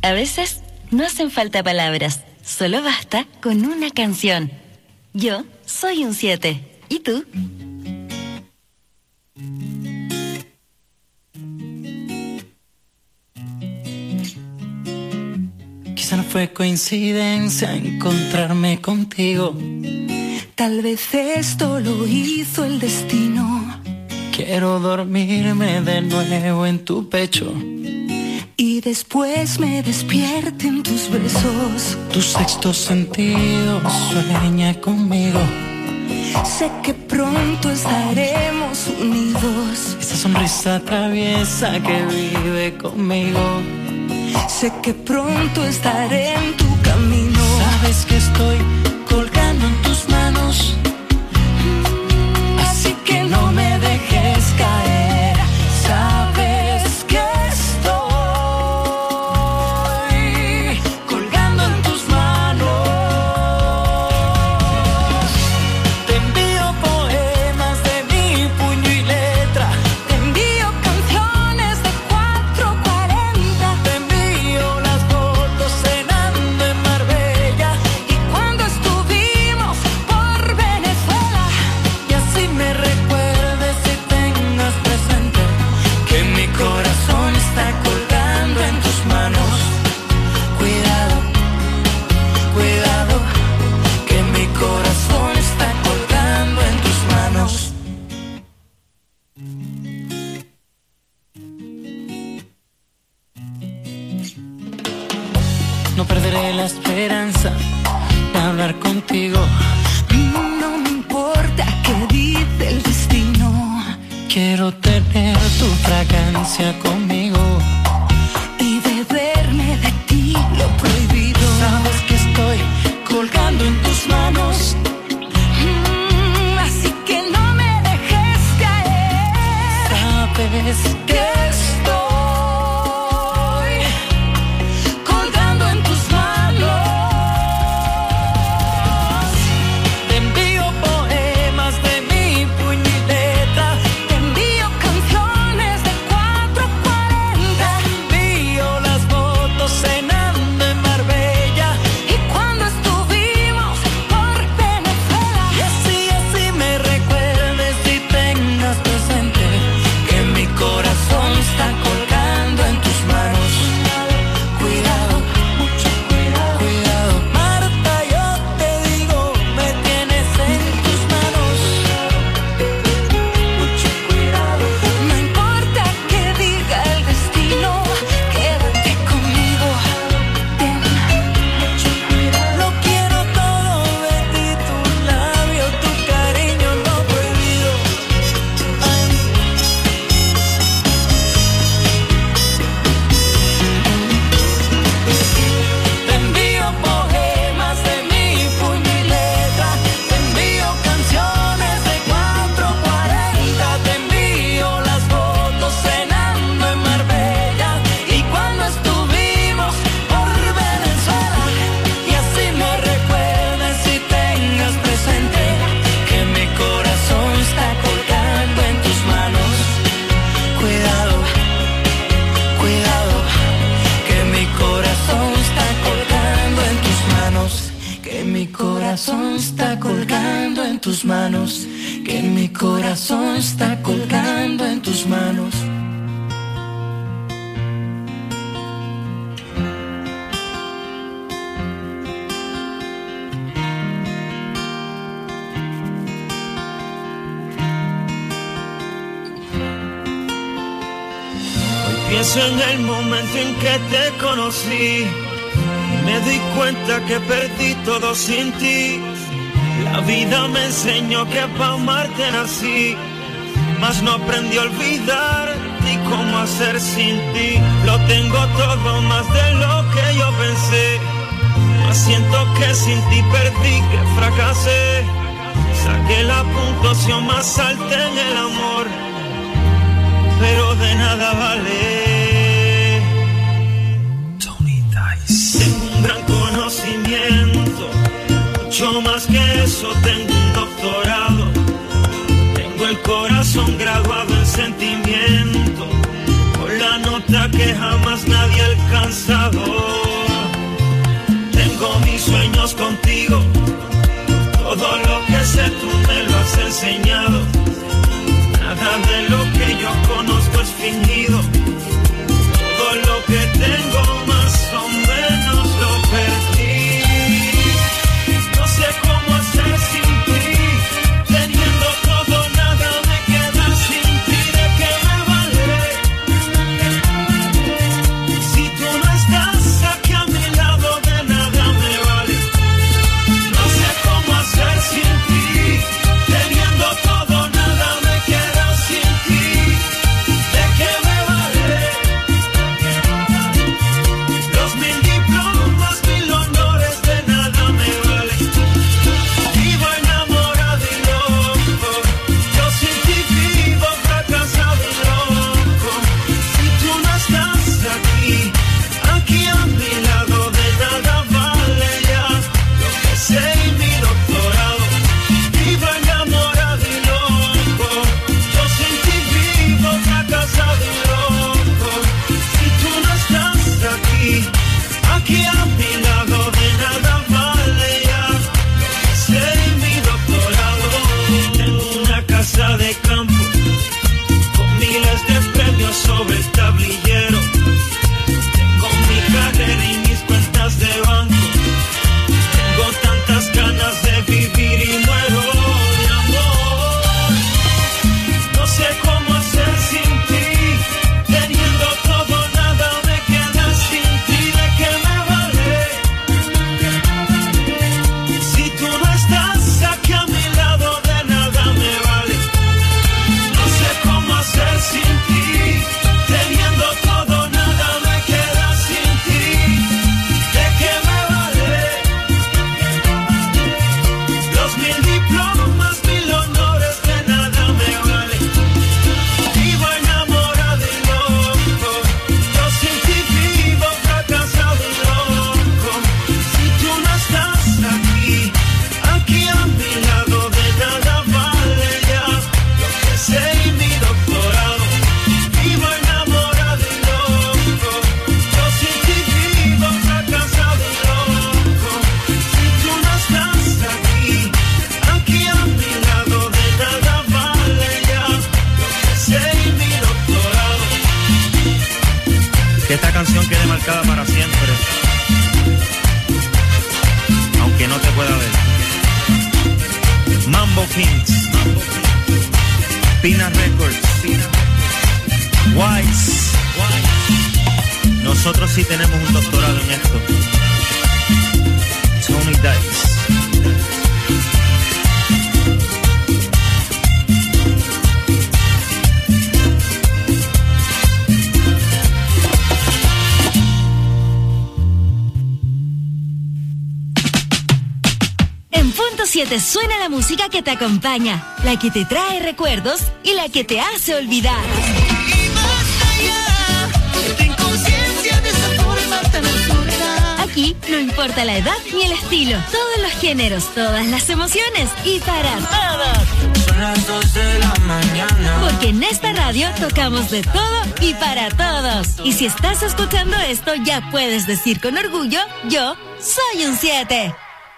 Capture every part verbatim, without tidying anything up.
A veces no hacen falta palabras, solo basta con una canción. Yo soy un siete. ¿Y tú? Quizá no fue coincidencia encontrarme contigo. Tal vez esto lo hizo el destino. Quiero dormirme de nuevo en tu pecho y después me despierten tus besos. Tu sexto sentido sueña conmigo. Sé que pronto estaremos unidos. Esa sonrisa traviesa que vive conmigo. Sé que pronto estaré en tu camino. Sabes que estoy colgando en tus manos, así que no me dejes caer. Sabes que estoy colgando en tus manos. te envío poemas de mi puño y letra, Te envío canciones de cuatro cuarenta. te envío las fotos cenando en Marbella Y cuando estuvimos por Venezuela, y así me recuerdes y tengas presente que mi corazón está colgando en tus manos. Cuidado, cuidado, que mi corazón está colgando en tus manos. No perderé la esperanza de hablar contigo. no me importa qué dice el destino. Quiero tener tu fragancia conmigo. Y beberme de ti lo prohibido. Sabes que estoy colgando en tus manos. Mm, así que no me dejes caer. Sabes que Estoy colgando en tus manos. te envío poemas de mi puño y letra. Te envío canciones de cuatro cuarenta. Te envío las fotos cenando en Marbella. Y cuando estuvimos por Venezuela, Y así, así me recuerdes y tengas presente que mi corazón está colgando en tus manos. Cuidado, mucho cuidado, cuidado. Marta, yo te digo, me tienes en tus manos. Mucho cuidado. no importa qué diga el destino, quédate conmigo. Ten Mucho cuidado. Lo quiero todo de ti, tu labio, tu cariño, lo prohibido. Ay. Te envío poemas de mi puño y letra. Te envío canciones de cuatro cuarenta. Te envío las fotos cenando en Marbella. Y cuando estuvimos por Venezuela. Y así me recuerdes y tengas presente que mi corazón está colgando en tus manos. Cuidado, cuidado, que mi corazón está colgando en tus manos. Que mi corazón está colgando en tus manos. Que mi corazón está colgando en tus manos. Hoy pienso en el momento en que te conocí y me di cuenta que perdí todo sin ti. La vida me enseñó que pa' amarte nací, mas no aprendí a olvidar ni cómo hacer sin ti. Lo tengo todo más de lo que yo pensé, mas siento que sin ti perdí, que fracasé. Saqué la puntuación más alta en el amor, pero de nada vale. Tony Dice. Tengo un gran conocimiento, mucho más que eso, tengo un doctorado. Tengo el corazón graduado en sentimiento, con la nota que jamás nadie ha alcanzado. Que esta canción quede marcada para siempre, aunque no te pueda ver. Mambo Kings, Pina Records, Wise. Nosotros sí tenemos un doctorado en esto. Tony Dice. siete suena la música que te acompaña, la que te trae recuerdos y la que te hace olvidar. Y más allá, ten conciencia de esa forma tan absurda. Aquí no importa la edad ni el estilo, todos los géneros, todas las emociones y para todos. Son las dos de la mañana. Porque en esta radio tocamos de todo y para todos. Y si estás escuchando esto, ya puedes decir con orgullo, yo soy un siete.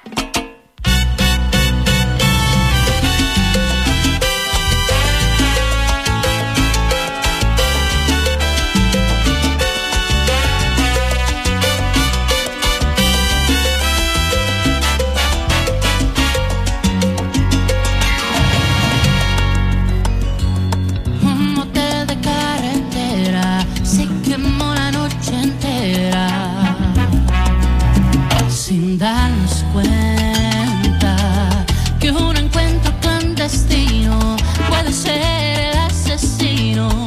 Darnos cuenta que un encuentro clandestino puede ser el asesino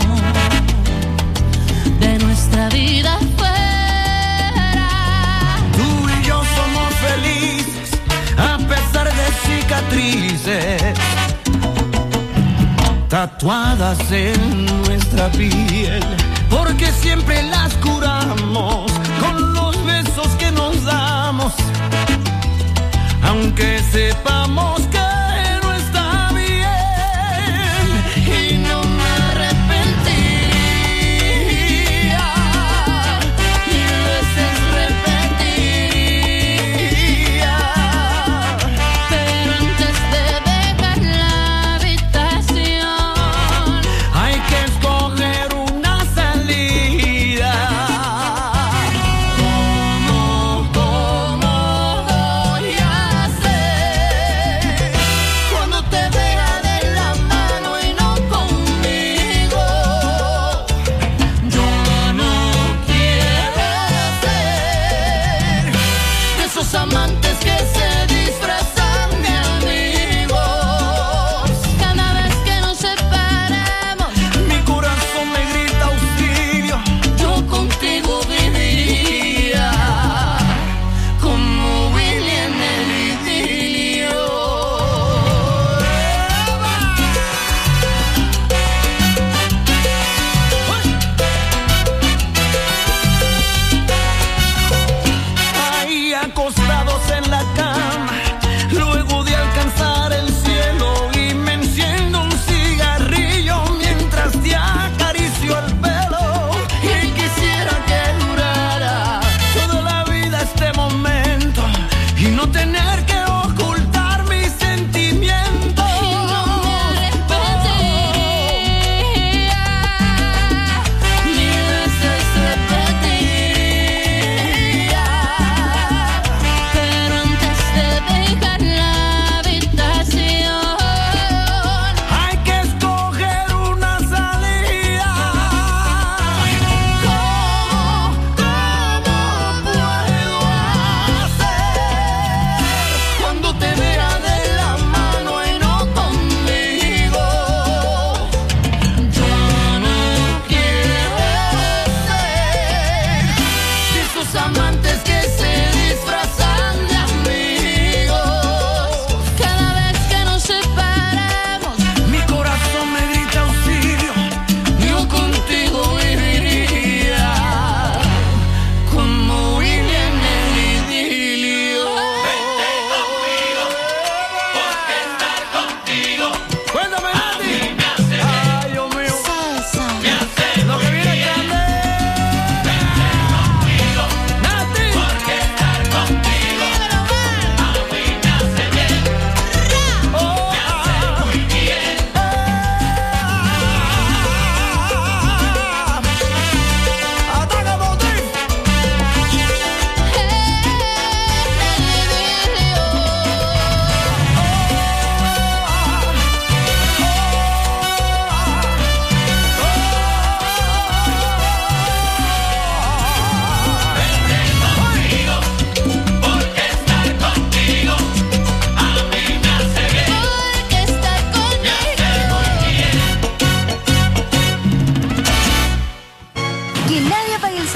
de nuestra vida fuera. Tú y yo somos felices a pesar de cicatrices tatuadas en nuestra piel, porque siempre las curamos con los besos que nos damos, aunque sepamos que no está bien. Y no me arrepentiría, mil veces repetiría, pero antes de dejar la habitación hay que escoger una salida. ¿Cómo, cómo voy a hacer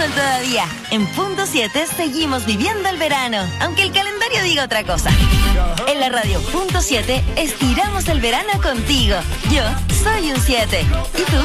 sol todavía. En Punto siete seguimos viviendo el verano, aunque el calendario diga otra cosa. En la radio Punto siete estiramos el verano contigo. Yo soy un siete. ¿Y tú?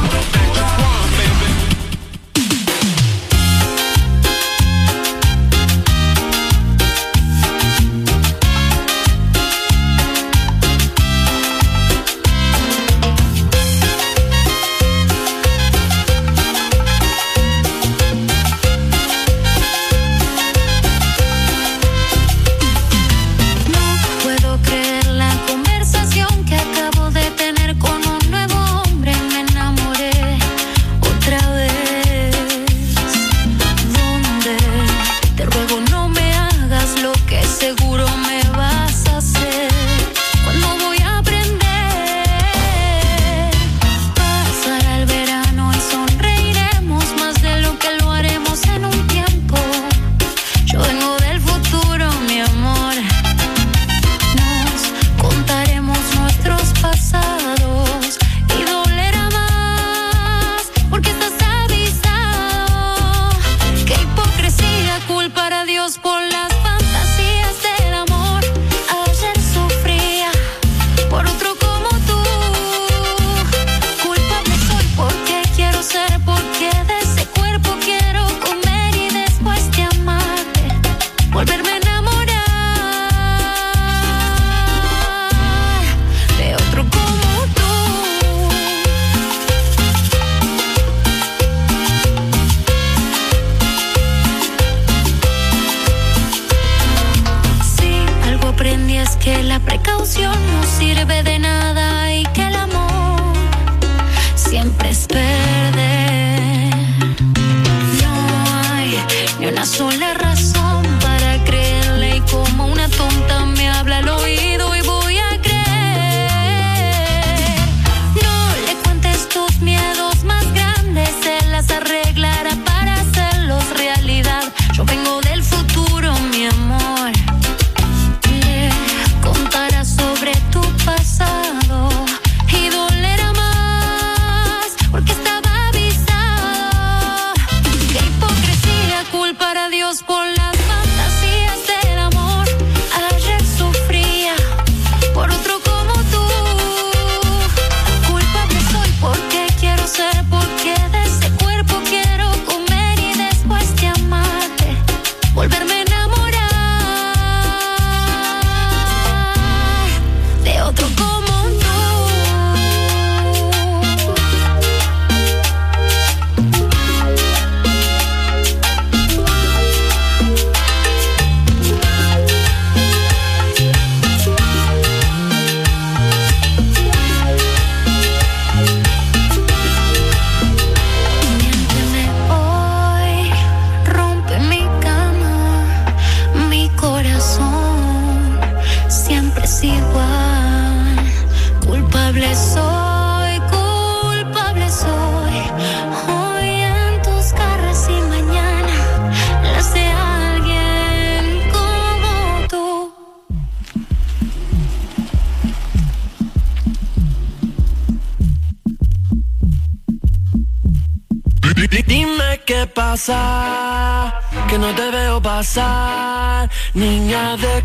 Que no te veo pasar, niña de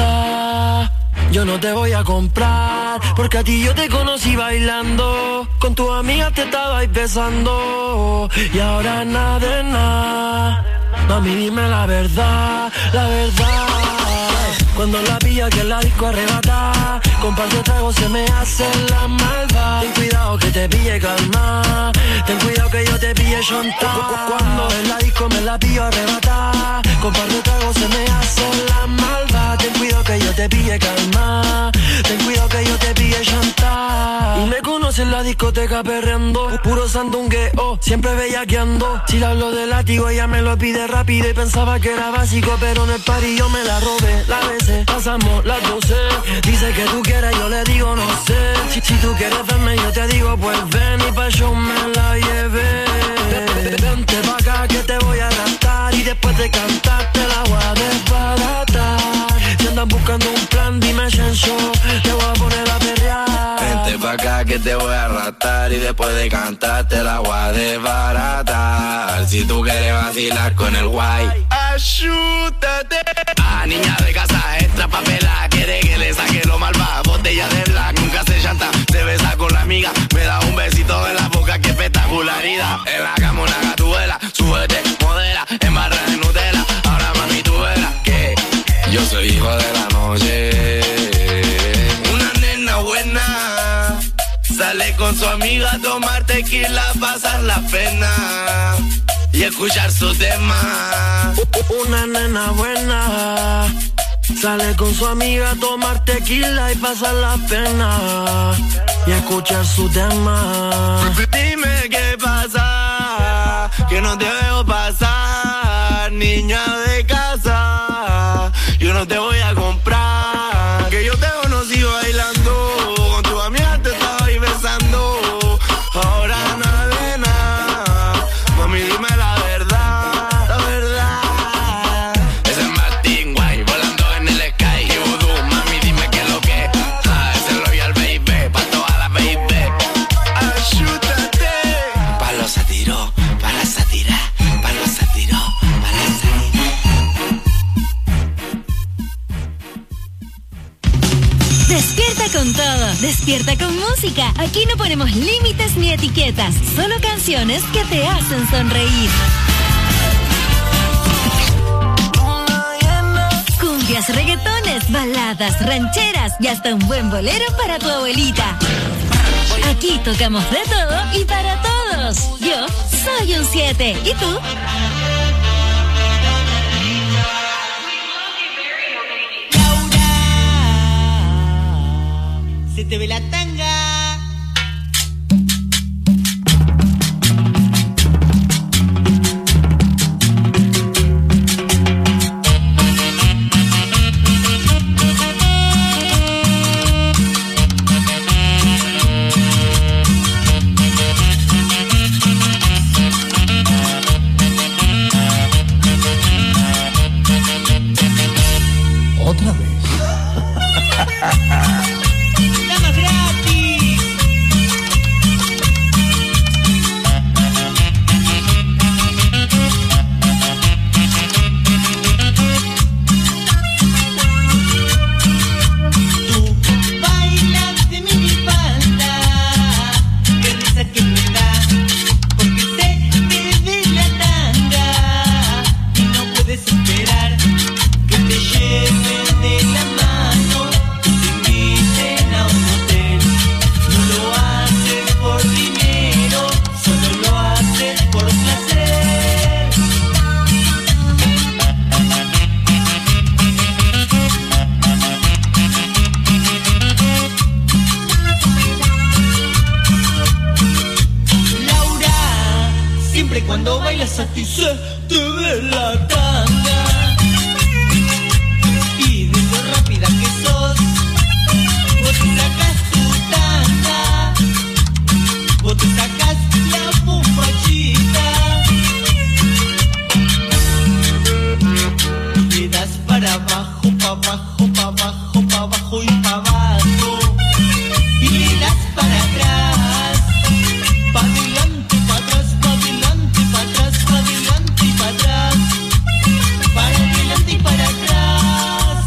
casa. Yo no te voy a comprar, porque a ti yo te conocí bailando. Con tus amigas te estabais besando. Y ahora nada de nada. Mami, dime la verdad, la verdad. Cuando la pilla que la disco arrebata, con par de tragos se me hace la malva. Ten cuidado que te pille calma, ten cuidado que yo te pille chonta. Cuando en la disco me la pillo arrebata, con par de tragos se me hace la malva. Ten cuidado que yo te pille calma, ten cuidado que yo te pille chonta. Y me conoces en la discoteca perreando, puro sandungueo, siempre bellaqueando. Si le hablo de látigo ella me lo pide rápido y pensaba que era básico, pero en el party yo me la robé, la besé, pasamos las doce. Dice que tú quieres, yo le digo no sé. Si, si tú quieres verme yo te digo pues ven, y pa' show me la llevé. Vente pa' acá que te voy a cantar, y después de cantar te la voy a desbaratar. Si andas buscando un plan dime Shencho, te voy a poner a perrear. Vente pa' acá que te voy a arrastrar y después de cantarte la voy a desbaratar. Si tú quieres vacilar con el guay, ayúdate. Ah, niña de casa extra papela, quiere que le saque lo malva. Botella de black, nunca se llanta, se besa con la amiga. Me da un besito en la boca, qué espectacularidad. En la cama una gatubela, súbete, modela, en barra de Nutella. Ahora mami tú verás que yo soy hijo de la noche. Una nena buena sale con su amiga a tomar tequila, pasar la pena y escuchar su tema. Una nena buena sale con su amiga a tomar tequila y pasar la pena y escuchar su tema. Dime qué pasa, que no te veo pasar, niña de casa. Yo no te voy a comprar, que yo te conocí bailando, con tu amiga te estaba ahí besando. Ahora nada de nada, mami dime la verdad, la verdad. Ese es Martín Guay, volando en el sky. Y Voodoo, mami dime qué es lo que. Ah, ese es Royal Baby, pa' toda la baby. Ayúdate. Pa' los satiro, pa' la sátira, pa' los satiro, pa' la sátira. Despierta con todo, despierta con música. Aquí no ponemos límites ni etiquetas, solo canciones que te hacen sonreír. Cumbias, reggaetones, baladas, rancheras y hasta un buen bolero para tu abuelita. Aquí tocamos de todo y para todos. Yo soy un siete. ¿Y tú? Se te ve la tanga. Otra vez. Cuando bailas a ti se te ve la tanga. Y de lo rápida que sos, vos te sacas tu tanga, vos te sacas la bombachita y le das para abajo, para abajo, para abajo, para abajo y para abajo. Y le das para atrás, para adelante, para atrás, para adelante, para atrás, para adelante y para atrás, para adelante y para atrás.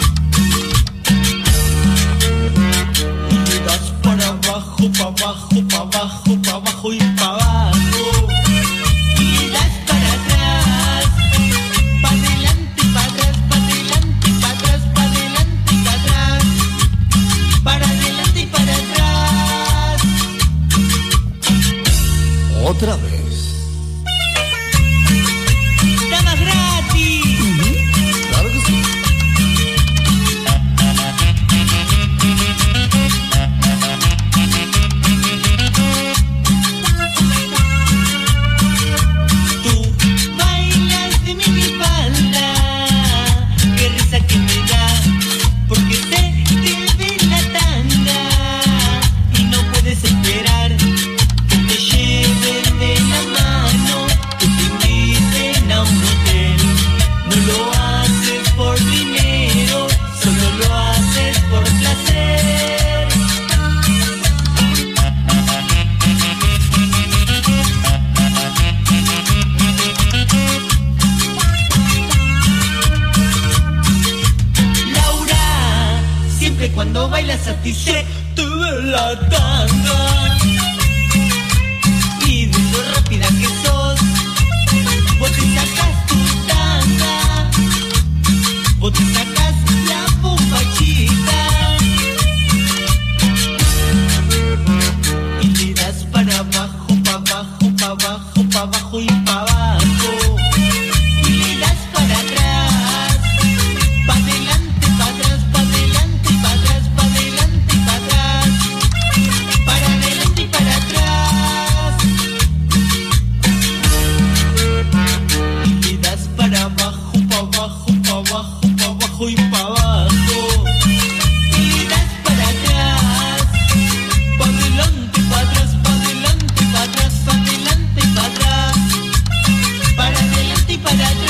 Y le das para abajo, para abajo, para abajo, para abajo y para abajo. Y le das para atrás, para adelante y para atrás, para adelante y para atrás, para adelante y para atrás, para adelante y para atrás. Otra vez. Damas gratis. Uh-huh. Claro que sí. Tú bailas de mi espalda, qué risa que me da, porque te, te ve la tanga y no puedes esperar que te lleve de la satisfecho la tanda. Y de lo rápida que sos, vos te sacas tu tanda, vos te sacas la bombachita y le das para abajo, para abajo, para abajo, para abajo y para abajo. Y le das para atrás, para adelante, para atrás, para adelante y para atrás, para adelante y para atrás, para adelante y para atrás. Y le das para abajo, para abajo, para abajo, para abajo y para abajo. Y le das para atrás, para adelante, para atrás, para adelante, para atrás, para adelante y para atrás, para adelante y para atrás.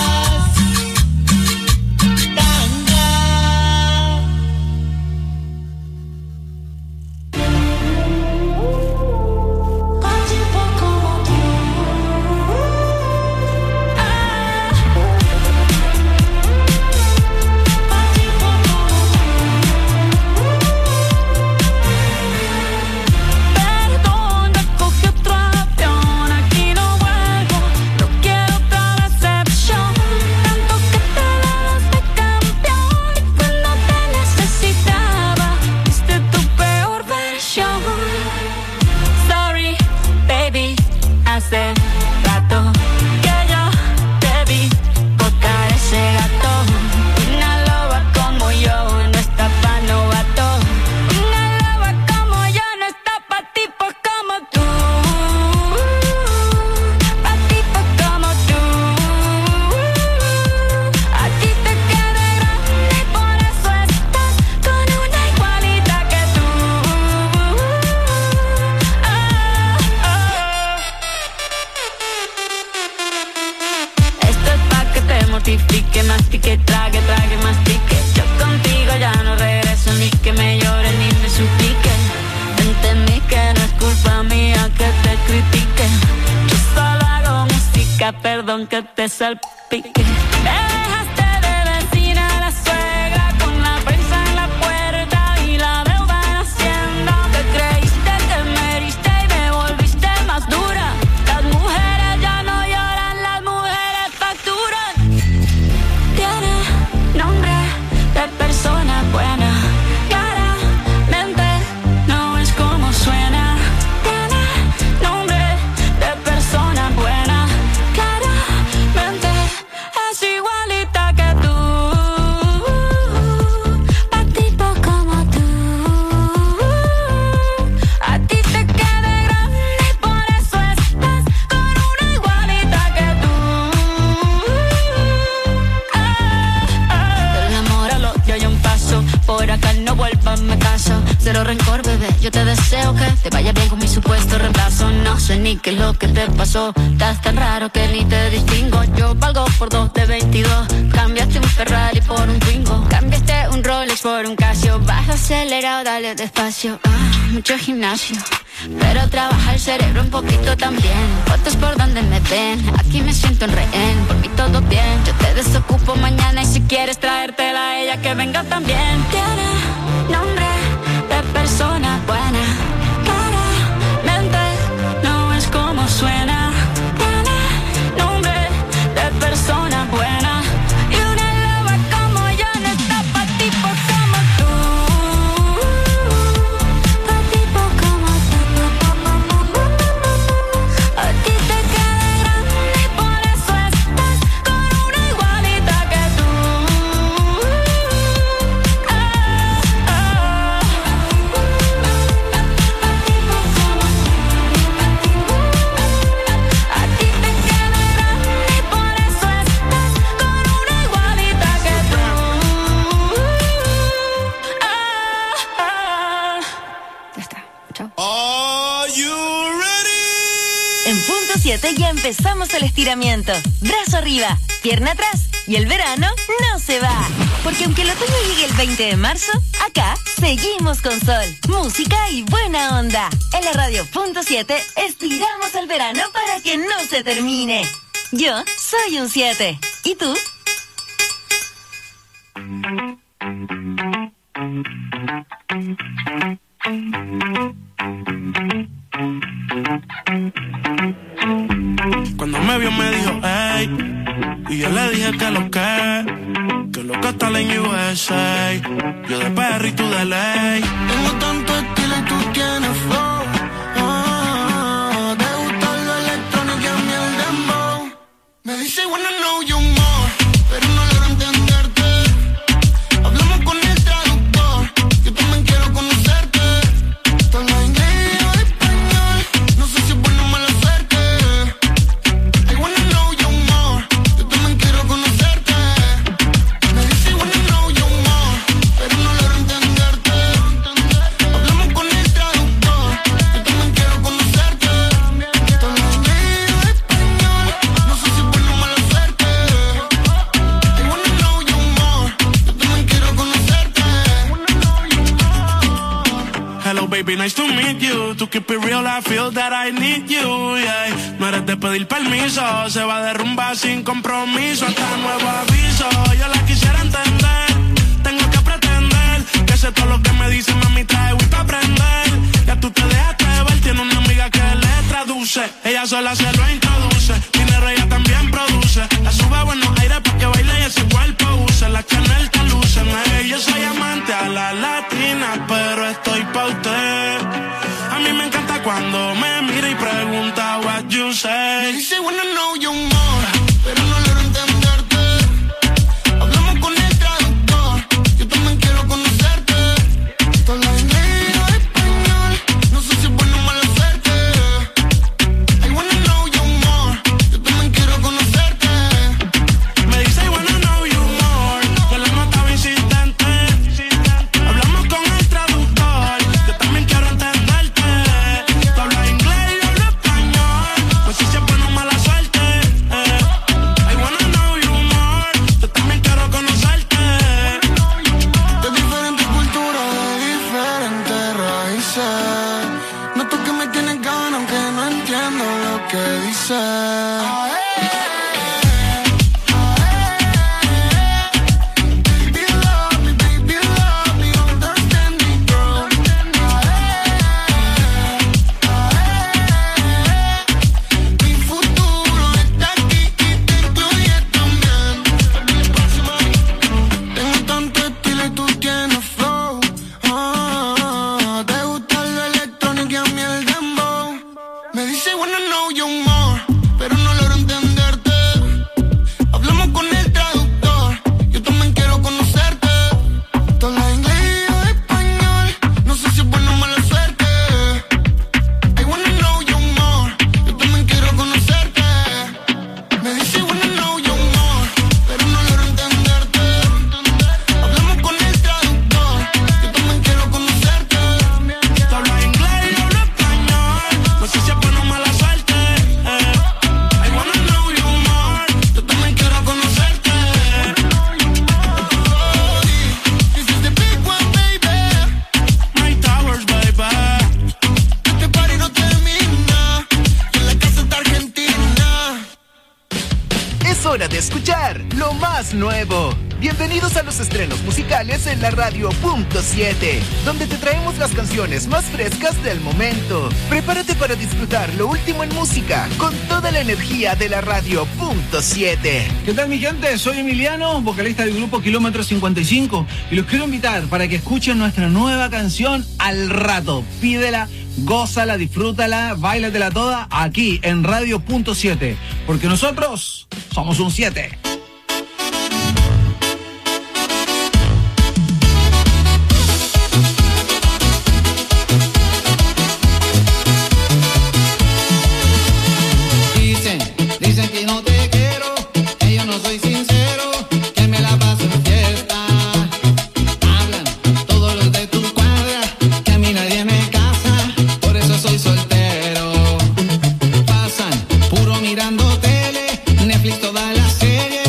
Perdón, ya cogí otro avión, aquí no vuelvo, no quiero otra decepción. Tanto que te dabas de campeón y cuando te necesitaba, viste tu peor versión. Sorry, baby, hace rato que yo te vi tocar ese gato. Una loba como yo no está pa' novato. Una loba como yo no está pa' tipos como tú, pa' tipos como tú. A ti te queda grande y por eso estás con una igualita que tú. Ah, ah. Esto es pa' que te mortifique, mastique, trague, trague, mastique. Yo contigo ya no regreso, ni que me llore ni me suplique. Entendí que no es culpa mía que te critique. Yo solo hago música, perdón que te salpique. Me dejaste de vecina a la suegra con la prensa en la puerta y la deuda en Hacienda. Te creíste que me heriste y me volviste más dura. Las mujeres ya no lloran, las mujeres facturan. Tiene nombre de persona buena, claramente no es como suena. Tiene nombre de persona buena, claramente es igualita que tú, pa' tipo como tú. A ti te queda grande y por eso estás con una igualita que tú. Ah, ah. Del amor al odio hay un paso, por acá no vuelvas, me caso. Cero rencor, bebé, yo te deseo que te vaya bien con mi supuesto reemplazo. No sé ni qué es lo que te pasó, estás tan raro que ni te distingo. Yo valgo por dos de veintidós, cambiaste un Ferrari por un Twingo, cambiaste un Rolex por un Casio. Vas acelerado, dale despacio. Ah, mucho gimnasio, pero trabaja el cerebro un poquito también. Fotos por donde me ven, aquí me siento en rehén. Por mí todo bien, yo te desocupo mañana y si quieres traértela a ella que venga también. Tiene nombre de persona buena, claramente no es como suena. Tiene nombre de persona buena y una loba como yo no está pa' tipos como tú, pa' tipos como tú. A ti te queda grande y por eso estás con una igualita que tú. Ah, ah. A ti te queda grande y por eso estás con una igualita que tú. Ah, ah. Ya está, chao. En punto siete ya empezamos el estiramiento. Brazo arriba, pierna atrás y el verano no se va. Porque aunque el otoño llegue el veinte de marzo, acá seguimos con sol, música y buena onda. En la radio punto siete estiramos el verano para que no se termine. Yo soy un siete. ¿Y tú? Cuando me vio me dijo, hey, y yo le dije que lo que, que lo que está en U S A. Yo de Perry y tú de ley. Tengo tanto estilo y tú tienes flow. Oh, te gusta lo electrónico y a mí el dembow. Me dice wanna know you more, pero no logro entenderte. Hablamos con el traductor, yo también quiero conocerte. Todo lo inglés o español, no sé si es bueno o mala suerte. I wanna know you more, yo también quiero conocerte. Me dice wanna know you more, pero no logro entenderte. Hablamos con el traductor, yo también quiero conocerte. Todo lo inglés o español, no sé si es bueno o mala suerte. I wanna know you more, yo también quiero conocerte. Hello baby, nice to meet you. To keep it real, I feel that I need you, yeah. No eres de pedir permiso, se va a derrumbar sin compromiso. Hasta nuevo aviso, yo la quisiera entender. Tengo que pretender que sé todo lo que me dice, mami, trae Wii pa' aprender. Ya tú te dejaste ver, tiene una amiga que le traduce. Ella sola se lo introduce, dinero ella también produce. La sube a buenos aires pa' que baile y ese cuerpo use. La Chanel te luce, hey, yo soy amante a la latina, pero estoy pa' usted. A mí me encanta cuando me mira y pregunta what you Me say. dice wanna know you more, pero no logro entenderte. Hablamos con el traductor, yo también quiero conocerte. Todo lo inglés o español, no sé si es bueno o mala suerte. I wanna know you more, yo también quiero conocerte. Me dice I wanna know you more, que la nota va insistente. Hablamos con el traductor, yo también quiero entenderte. Tú hablas inglés y yo hablo español, pues si se pone mala suerte. eh. I wanna know you more, yo también quiero conocerte. De diferentes culturas, de diferentes raíces. Noto que me tienes ganas aunque no entiendo lo que dices. Baby, love me, baby, love me, understand me, girl. Mi futuro está aquí y te incluye también. Tengo tanto estilo y tú tienes flow. Oh, te gusta lo electrónico y a mí el dembow. Me dice wanna know you more, pero no logro entenderte. Hablamos con el traductor, yo también quiero conocerte. Todo lo inglés o español, no sé si es bueno o mala suerte. I wanna know you more, yo también quiero conocerte. Me dice wanna know you more, pero no logro entenderte. Hablamos con el traductor, yo también quiero conocerte. Tú hablas inglés y yo hablo español, no sé si es bueno o mala suerte. eh. I wanna know you more, yo también quiero conocerte. This is the big one, baby. My Towers, baby. Este party no termina, y en la casa está Argentina. Es hora de escuchar lo más nuevo. Bienvenidos a los estrenos musicales en la Radio Punto siete, donde te traemos las canciones más frescas del momento. Prepárate para disfrutar lo último en música con toda la energía de la Radio Punto siete. ¿Qué tal, mi gente? Soy Emiliano, vocalista del grupo Kilómetro cincuenta y cinco, y los quiero invitar para que escuchen nuestra nueva canción Al Rato. Pídela, gózala, disfrútala, báilatela toda aquí en Radio Punto siete, porque nosotros somos un siete. Dicen, dicen que no te quiero, que yo no soy sincero, que me la paso en fiesta. Hablan todos los de tu cuadra, que a mí nadie me casa, por eso soy soltero. Pasan puro mirando tele, Netflix toda la serie,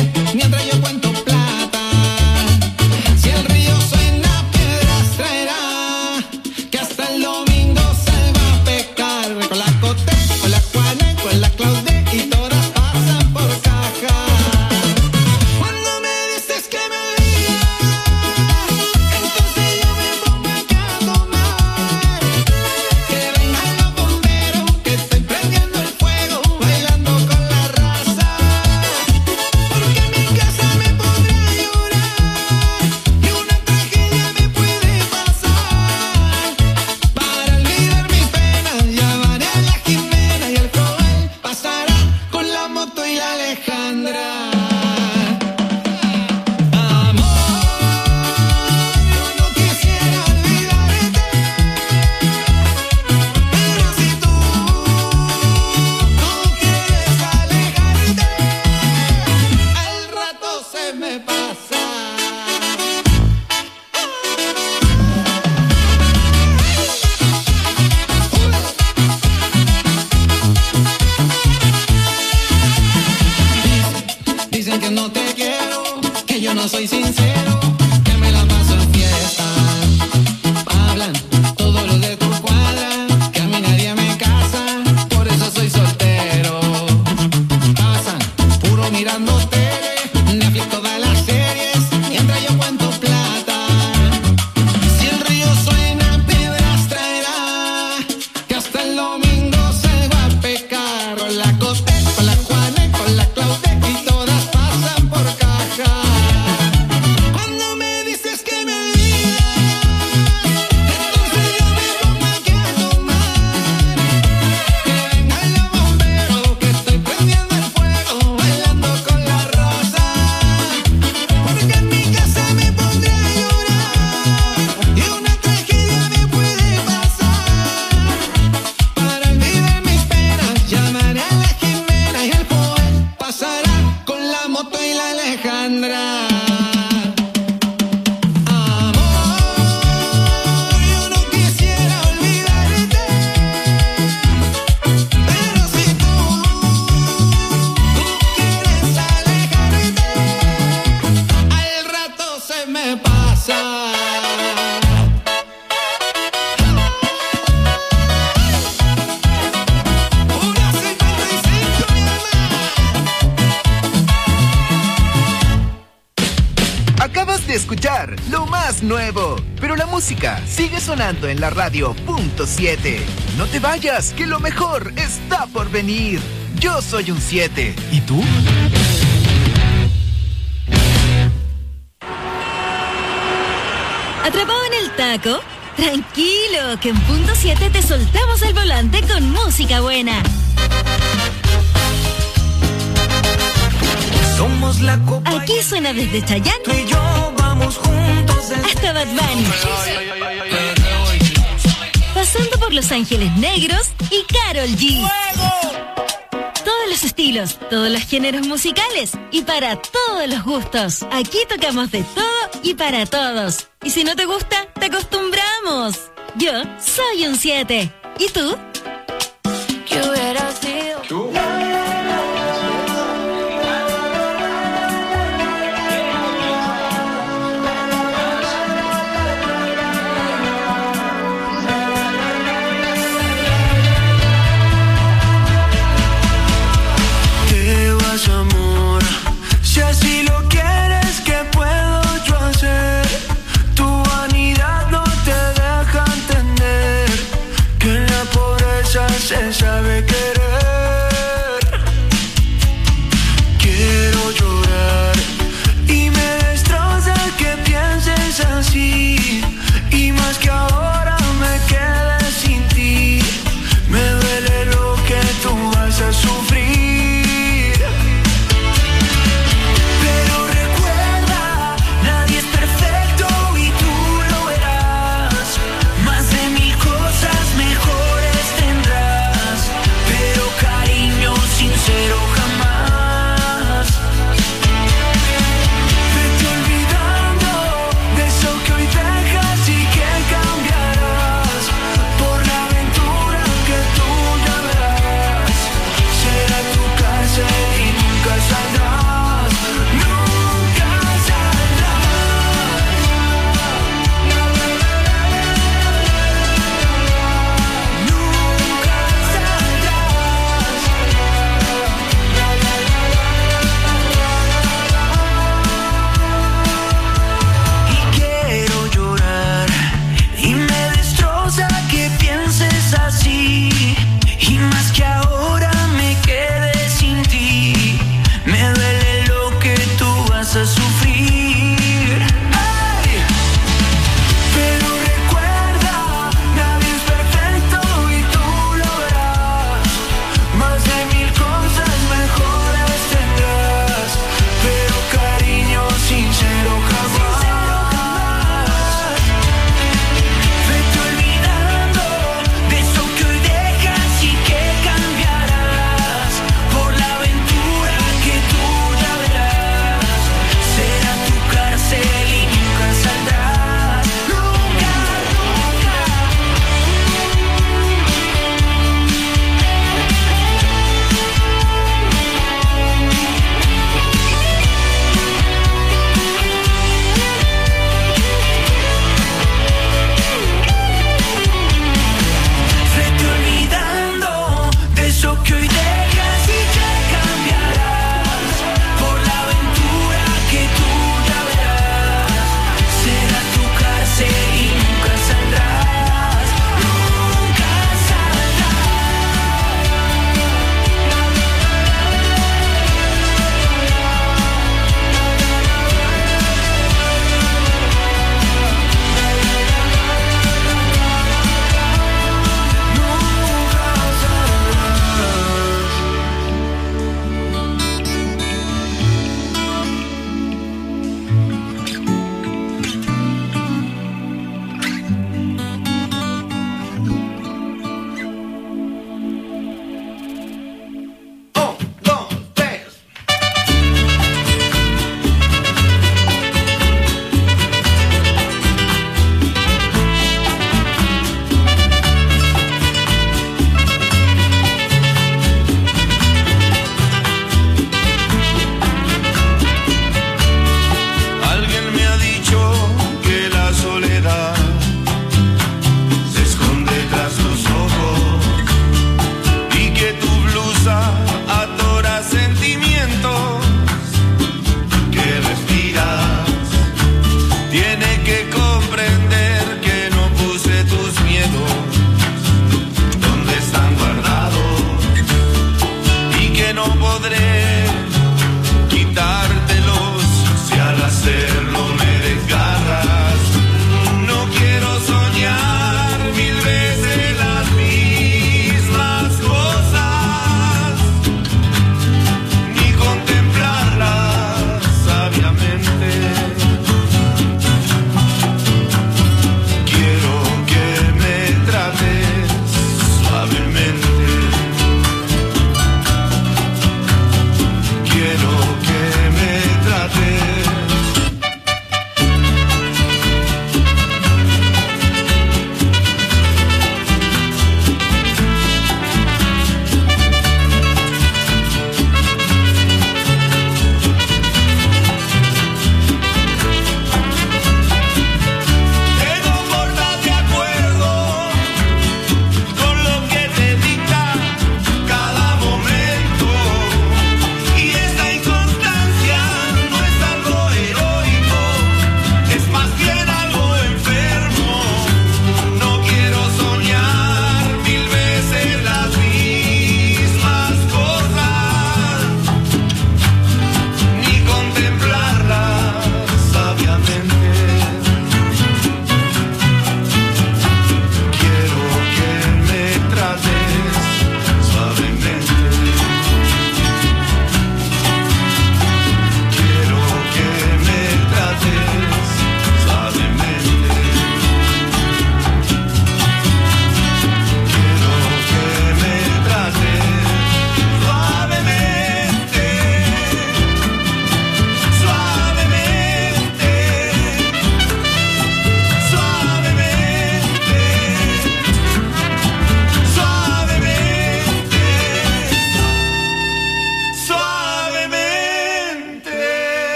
escuchar lo más nuevo, pero la música sigue sonando en la radio punto siete. No te vayas, que lo mejor está por venir. Yo soy un siete. ¿Y tú? ¿Atrapado en el taco? Tranquilo, que en punto siete te soltamos el volante con música buena. Somos la copa. Aquí suena desde Chayanne. Tú y yo vamos juntos hasta Bad Bunny. Pasando por Los Ángeles Negros y Karol G. Todos los estilos, todos los géneros musicales y para todos los gustos. Aquí tocamos de todo y para todos. Y si no te gusta, te acostumbramos. Yo soy un siete. ¿Y tú? ¿Qué hubiera sido? ¿Tú? Amor, si así lo quieres, ¿qué puedo yo hacer? Tu vanidad no te deja entender que en la pobreza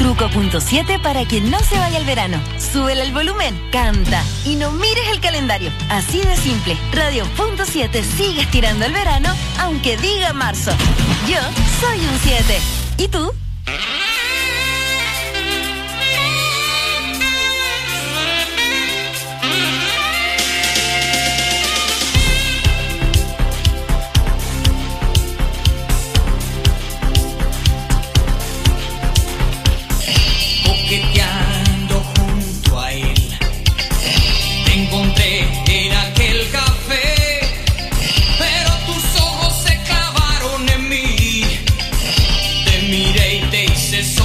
Truco punto siete para que no se vaya el verano. Súbele el volumen, canta y no mires el calendario. Así de simple. Radio punto siete sigue estirando el verano, aunque diga marzo. Yo soy un siete. ¿Y tú? Coqueteando junto a él, te encontré en aquel café, pero tus ojos se clavaron en mí. Te miré y te hice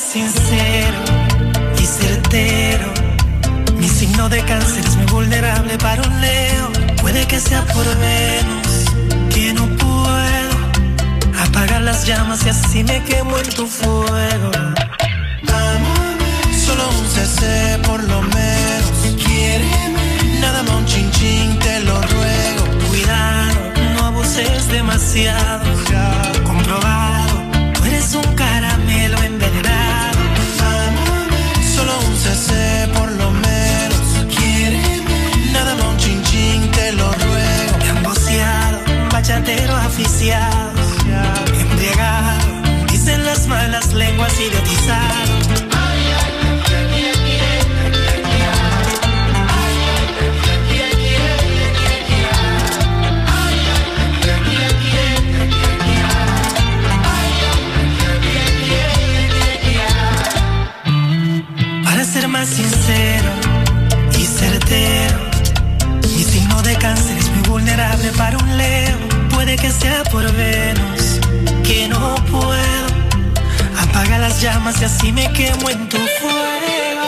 sincero y certero. Mi signo de cáncer es muy vulnerable para un Leo. Puede que sea por Venus, que no puedo apagar las llamas y así me quemo en tu fuego. Solo un C C por lo menos. Quiéreme, nada más un chin chin, te lo ruego. Cuidado, no abuses demasiado. Comprobado, tú eres un caramelo envenenado. Solo un C C por lo menos. Quiéreme, nada más un chin chin, te lo ruego. Emboceado, bachatero aficiado, embriagado, dicen las malas lenguas, idiotizado. Para ser más sincero y certero, mi signo de cáncer es muy vulnerable para un Leo. Puede que sea por Venus, que no puedo apagar las llamas y así me quemo en tu fuego.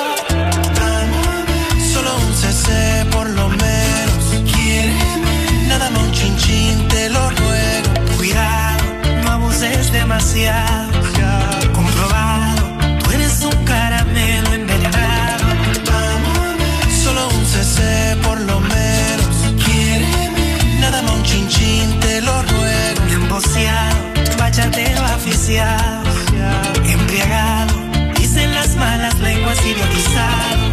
Solo un C C por lo menos. Quiéreme, nada más un chin chin, te lo ruego. Cuidado, no abuses demasiado. Comprobado, tú eres un caramelo envenenado. Solo un C C por lo menos. Quiéreme, nada más un chin chin, te lo ruego. Emboceado, bachatero aficiado, embriagado, dicen las malas lenguas, idiotizado.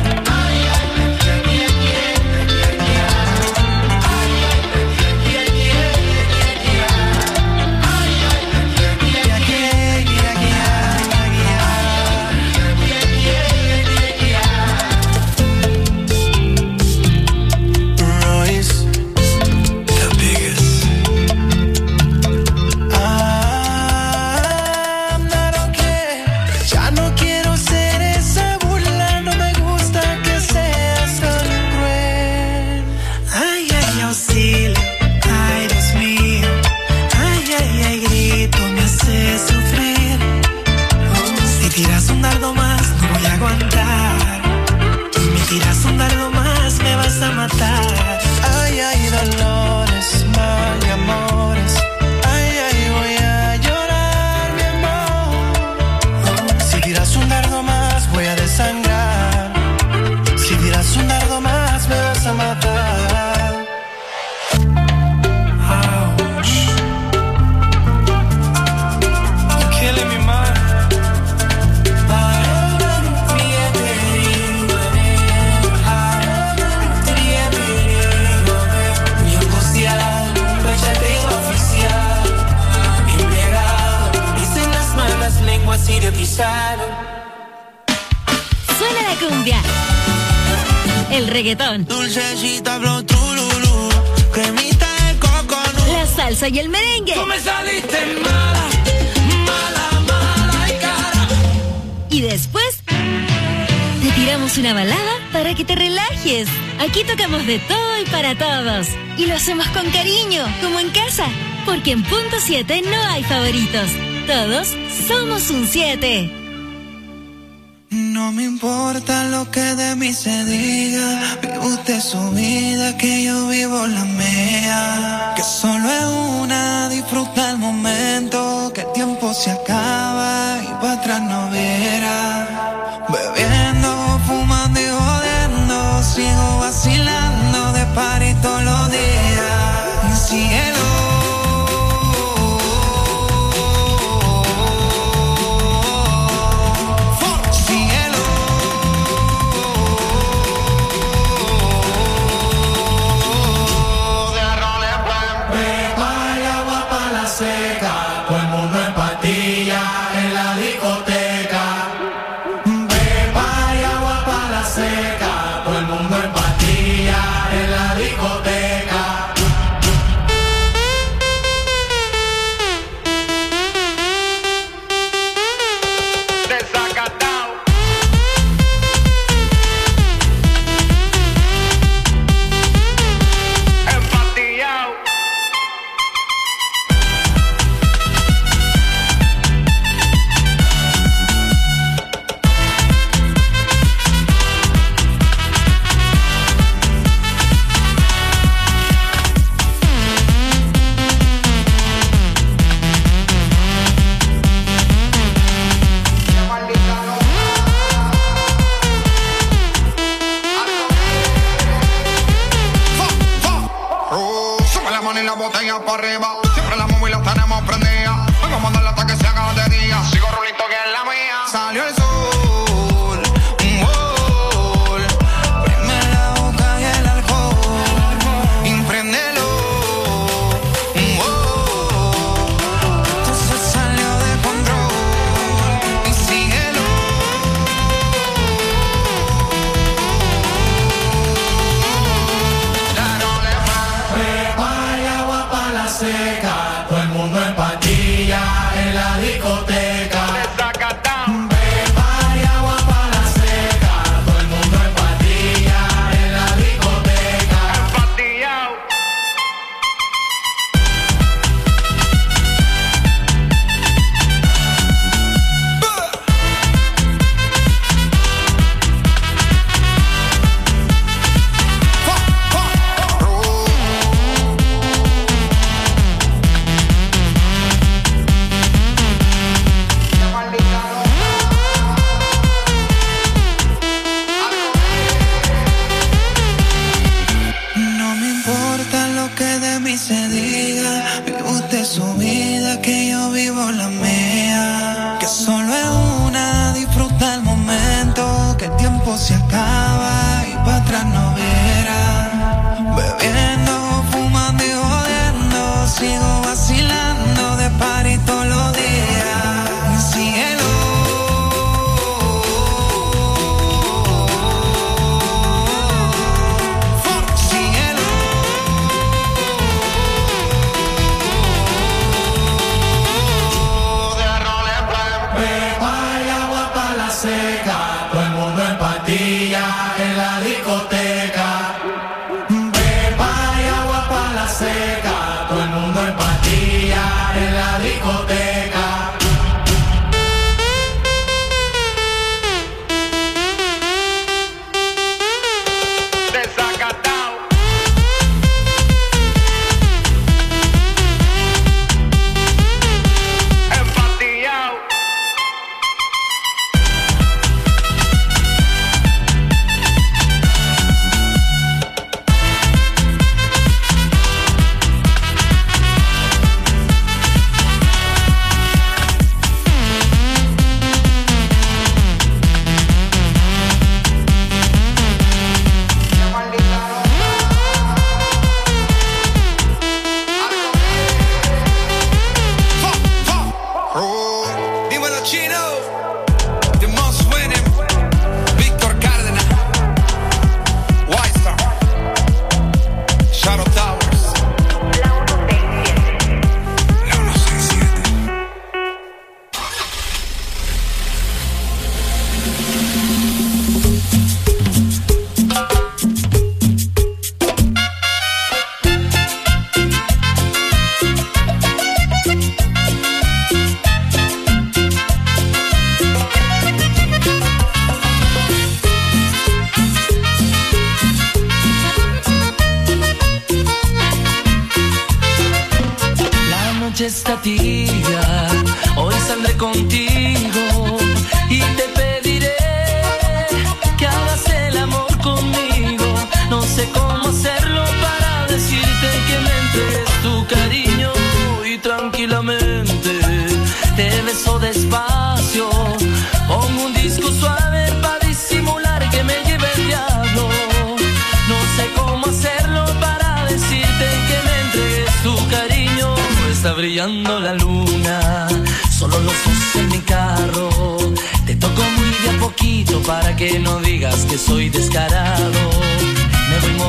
Ay, ay, dolores, mal y amores. Ay, ay, voy a llorar, mi amor. Si tiras un dardo más, voy a desangrar. Si tiras un dardo más, me vas a matar. Ouch. You're killing me, man. Suena la cumbia, el reggaetón, dulcecita, blow, trululú, cremita de coconut, la salsa y el merengue. Tú me saliste mala, mala, mala y cara. Y después te tiramos una balada para que te relajes. Aquí tocamos de todo y para todos. Y lo hacemos con cariño, como en casa. Porque en Punto siete no hay favoritos. Todos somos un siete. No me importa lo que de mí se diga. Vive usted su vida, que yo vivo la mía. Que solo es una, disfruta el momento. Que el tiempo se acaba y para atrás no verá. Bebiendo, fumando y jodiendo. Sigo vacilando de party todos los días. Cielo. Todo el mundo en patilla en la discoteca. y la botella para arriba. Siempre la móvil la tenemos prendida. Vengo a mandarla hasta que se haga de día. Sigo rulito que es la mía. Salió el sol, un gol. Prende la boca y el alcohol. Impréndelo, un gol. Entonces salió de control. Y síguelo. Ya no le más. Prepara y agua para la seca. Todo el mundo en patilla en la discoteca. Se acaba y para atrás no verá. Bebiendo, fumando y jodiendo, sigo vacilando de party todos los días. Síguelo. Síguelo. De rol en plan. Prepara y agua para la seca. Todo el mundo en patilla en la discoteca. Prepara y agua para la seca. Todo el mundo en patilla en la discoteca. Desacatao. Empatillao. Dímelo Chino, the most winning, Víctor Cárdenas, White Star, Shadow Towers, la uno seis siete. La noche está tibia, hoy saldré contigo y te pediré que hagas el amor conmigo. No sé cómo hacerlo para decirte que me entregues tu cariño y tranquilamente te beso despacio. Pongo un disco suave para disimular que me lleve el diablo. No sé cómo hacerlo para decirte que me entregues tu cariño. Está brillando la luna, solo los ojos en mi carro. Te toco muy de a poquito para que no digas que soy descarado. Me voy